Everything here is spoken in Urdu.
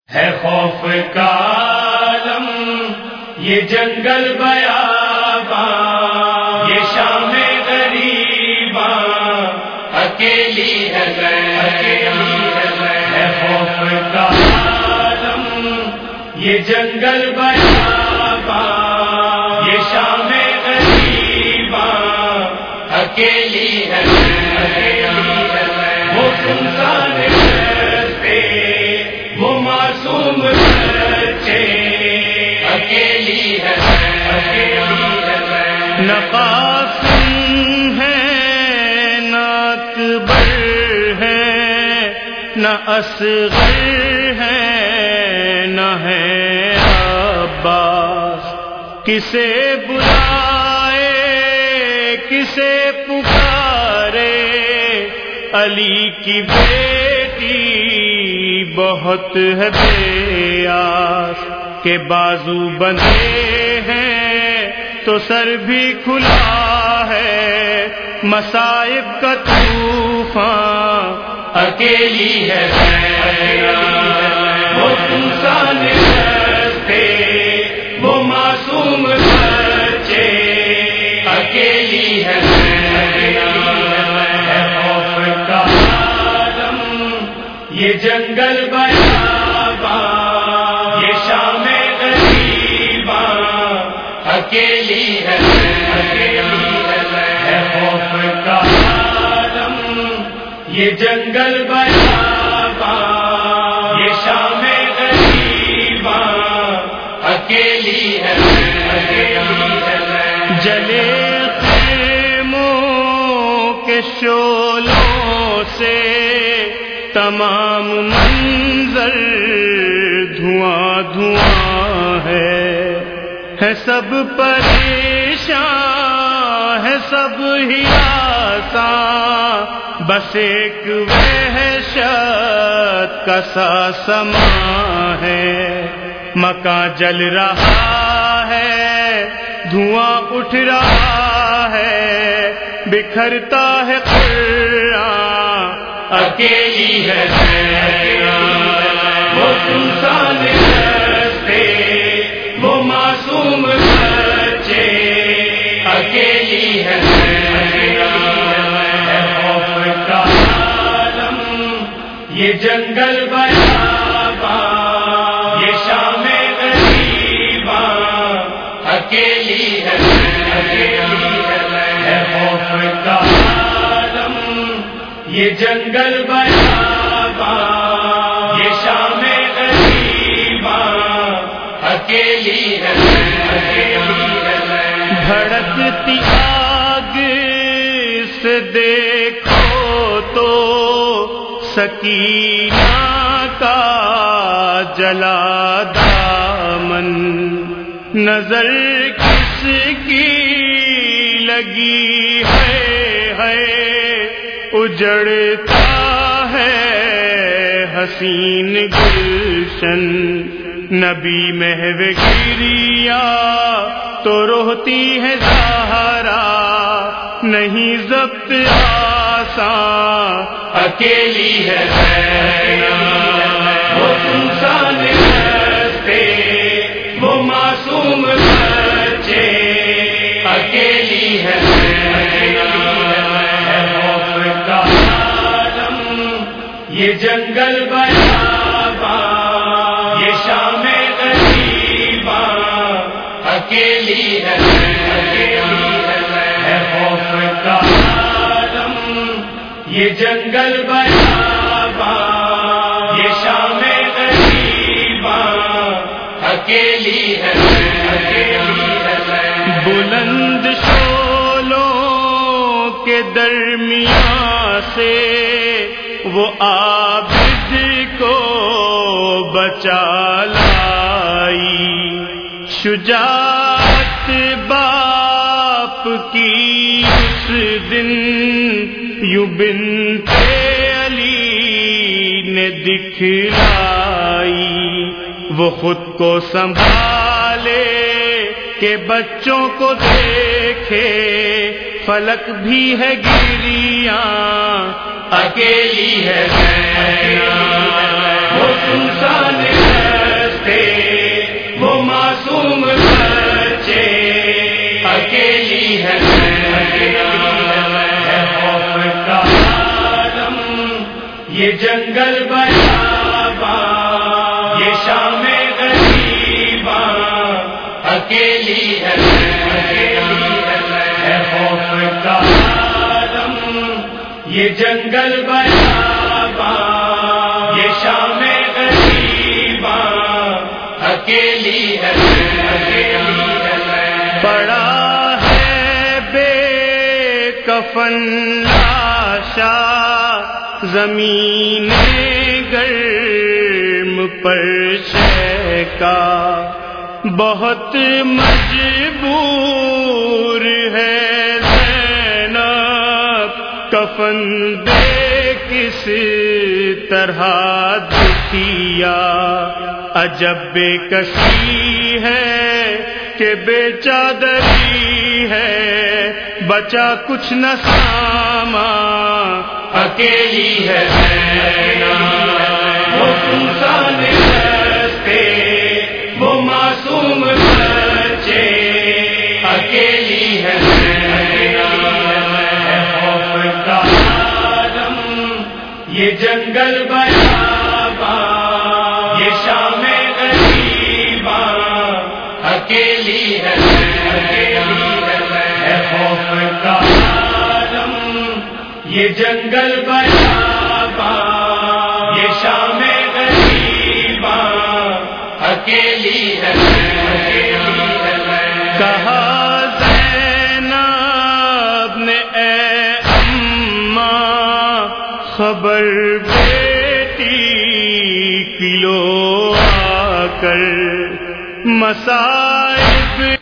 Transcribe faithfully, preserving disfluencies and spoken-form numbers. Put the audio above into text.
ہے خوف کا عالم یہ جنگل بیاباں، یہ شام غریباں اکیلی ہے اکیلی ہے خوف کا عالم یہ جنگل بیاباں، یہ شام غریباں اکیلی ہے اکیلی ہے وہ سنسان رستے وہ معصوم بچے اکیلی ہے اکیلی ہے نہ قاسم ہے نہ اکبر ہے نہ اصغر ہے نہ ہے عباس، کسے بلائے کسے پکارے علی کی بیٹی بہت ہے بے آس، کہ بازو بندھے ہیں تو سر بھی کھلا ہے، مصائب کا طوفان اکیلی ہے وہ انسان رستے وہ معصوم بچے اکیلی ہے خوف کا عالم یہ جنگل بیاباں، یہ شام غریباں اکیلی ہے اکیلی ہے خوف کا عالم یہ جنگل بیاباں، یہ شام غریباں اکیلی ہے اکیلی ہے جلے خیموں کے شعلوں سے تمام منظر دھواں دھواں ہے، ہے سب پریشان ہے سب ہراساں، بس ایک وحشت کا سا سما ہے، مکان جل رہا ہے دھواں اٹھ رہا ہے، بکھرتا ہے قرآن اکیلی ہے وہ انسان رستے وہ معصوم بچے اکیلی ہے خوف کا عالم یہ جنگل بیاباں، یہ شام غریباں اکیلی ہے اکیلی ہے خوف کا عالم یہ جنگل بیاباں، یہ شام غریباں اکیلی ہے اکیلی ہے بھڑکتی آگ سے دیکھو تو سکینہ کا جلا دامن، نظر کس کی لگی ہے ہے اجڑتا ہے حسین گلشن، نبی محو گریا تو روتی ہے زہرا، نہیں ضبط آسان اکیلی ہے وہ انسان رستے وہ معصوم بچے اکیلی ہے خوف کا عالم یہ جنگل بیاباں، یہ شام غریباں اکیلی ہے خوف کا عالم یہ جنگل بیاباں، یہ شام غریباں اکیلی ہے بلند شعلوں کے درمیان سے وہ عابد کو بچا لائی، شجاعت باپ کی اس دن یوں بنت علی نے دکھلائی، وہ خود کو سنبھالے کہ بچوں کو دیکھے، فلک بھی ہے گریاں اکیلی ہے وہ انسان جنگل بیاباں، یہ شام غریباں، اکیلی ہے اے خوف کا عالم، یہ جنگل بیاباں، یہ شام غریباں، اکیلی ہے پڑا ہے بے کفن لاشا زمین گرم پر شیکا، بہت مجبور ہے زینب، کفن دے کس طرح دکھیا، عجب بے کسی ہے کہ بے چادری ہے، بچا کچھ نہ سامان، اکیلی ہے وہ انسان رستے، وہ معصوم بچے، اکیلی ہے خوف کا عالم، یہ جنگل بیاباں، یہ شام غریباں، اکیلی ہے خوف کا عالم، یہ جنگل بیاباں، یہ شام غریباں، اکیلی ہے کہا زینب نے اے اماں، خبر بیٹی کی لو آ کر، مصائب